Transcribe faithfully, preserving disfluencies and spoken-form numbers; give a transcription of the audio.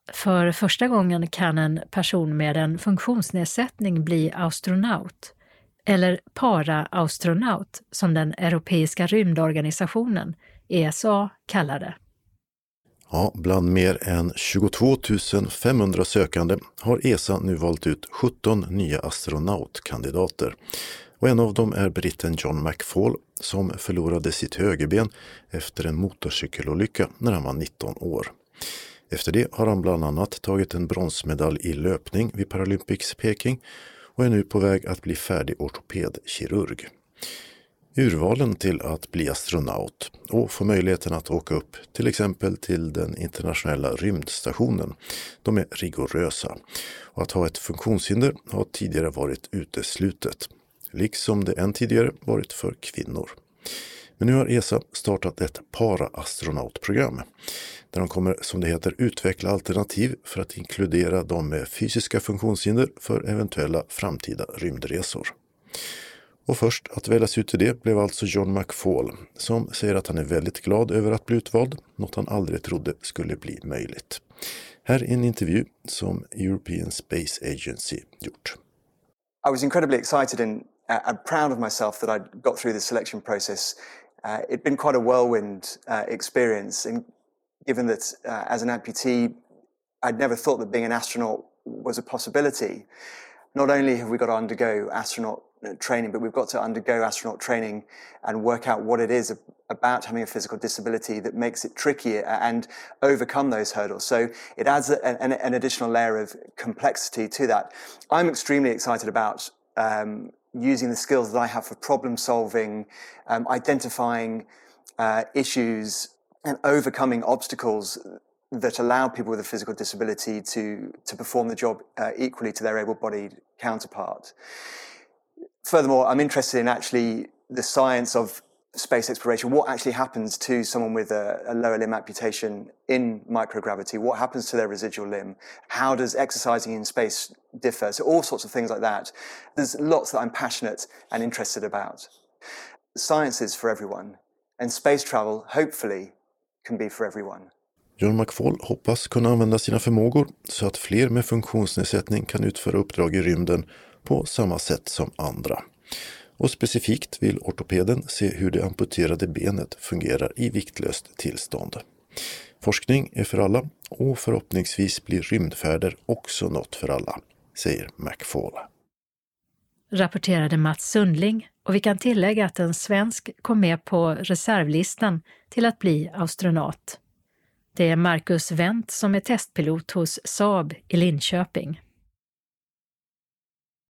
För första gången kan en person med en funktionsnedsättning bli astronaut, eller para-astronaut som den europeiska rymdorganisationen E S A kallar det. Ja, bland mer än tjugotvå tusen femhundra sökande har E S A nu valt ut sjutton nya astronautkandidater. Och en av dem är britten John McFall som förlorade sitt högerben efter en motorcykelolycka när han var nitton år. Efter det har han bland annat tagit en bronsmedalj i löpning vid Paralympics Peking och är nu på väg att bli färdig ortopedkirurg. Urvalen till att bli astronaut och få möjligheten att åka upp till exempel till den internationella rymdstationen, de är rigorösa. Och att ha ett funktionshinder har tidigare varit uteslutet, liksom det än tidigare varit för kvinnor. Men nu har E S A startat ett para-astronautprogram där de kommer, som det heter, utveckla alternativ för att inkludera de med fysiska funktionshinder för eventuella framtida rymdresor. Och först att väljas ut till det blev alltså John McFall, som säger att han är väldigt glad över att bli utvald, något han aldrig trodde skulle bli möjligt. Här är en intervju som European Space Agency gjort. I was incredibly excited and uh, proud of myself that I got through the selection process. Uh, it'd been quite a whirlwind uh, experience, and given that uh, as an amputee, I'd never thought that being an astronaut was a possibility. Not only have we got to undergo astronaut training, but we've got to undergo astronaut training and work out what it is about having a physical disability that makes it tricky and overcome those hurdles. So it adds an, an additional layer of complexity to that. I'm extremely excited about um, using the skills that I have for problem solving, um, identifying uh, issues and overcoming obstacles that allow people with a physical disability to, to perform the job uh, equally to their able-bodied counterpart. Furthermore, I'm interested in actually the science of space exploration. What actually happens to someone with a, a lower limb amputation in microgravity? What happens to their residual limb? How does exercising in space differ? So all sorts of things like that. There's lots that I'm passionate and interested about. Science is for everyone, and space travel, hopefully, can be for everyone. John McFall hoppas kunna använda sina förmågor så att fler med funktionsnedsättning kan utföra uppdrag i rymden på samma sätt som andra. Och specifikt vill ortopeden se hur det amputerade benet fungerar i viktlöst tillstånd. Forskning är för alla och förhoppningsvis blir rymdfärder också något för alla, säger McFall. Rapporterade Mats Sundling, och vi kan tillägga att en svensk kom med på reservlistan till att bli astronaut. Det är Marcus Wendt som är testpilot hos Saab i Linköping.